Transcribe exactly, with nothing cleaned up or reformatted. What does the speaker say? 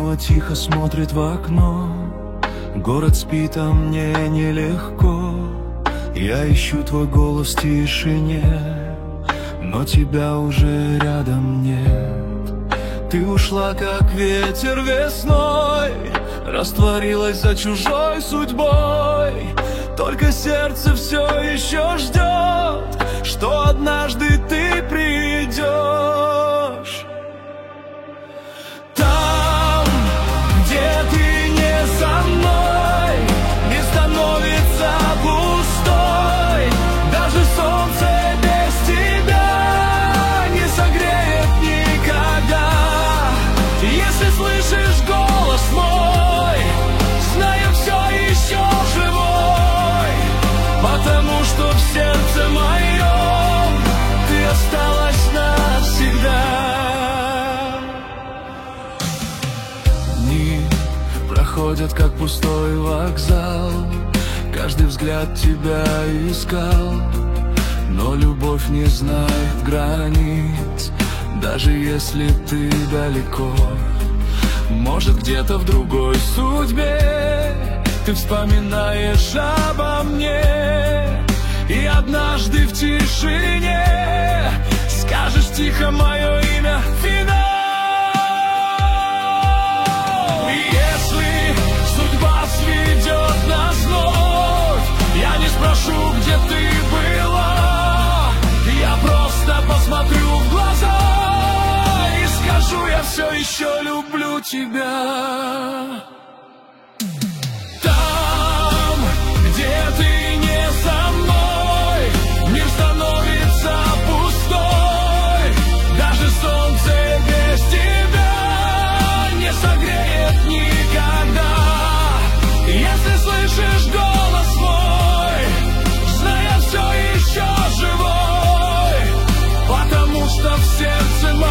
снова тихо смотрит в окно. Город спит, а мне нелегко. Я ищу твой голос в тишине, но тебя уже рядом нет. Ты ушла, как ветер весной, растворилась за чужой судьбой. Только сердце все еще ждет, что однажды ты придешь. Там, где ты не со мной, не становится пустой. Даже солнце без тебя не согреет никогда. Если слышишь голос мой, знаю, все еще живой, потому что в сердце моем ты осталась навсегда. Дни проходят, как пустой вокзал, каждый взгляд тебя искал, но любовь не знает границ, даже если ты далеко. Может, где-то в другой судьбе ты вспоминаешь обо мне, и однажды в тишине скажешь тихо мое имя — финал. Если судьба сведет нас вновь, я не спрошу, где ты была, я просто посмотрю в глаза и скажу: я все еще люблю тебя. Там, где ты не со мной, мир становится пустой. Даже солнце без тебя не согреет никогда. Если слышишь голос мой, знай, я все еще живой, потому что в сердце моем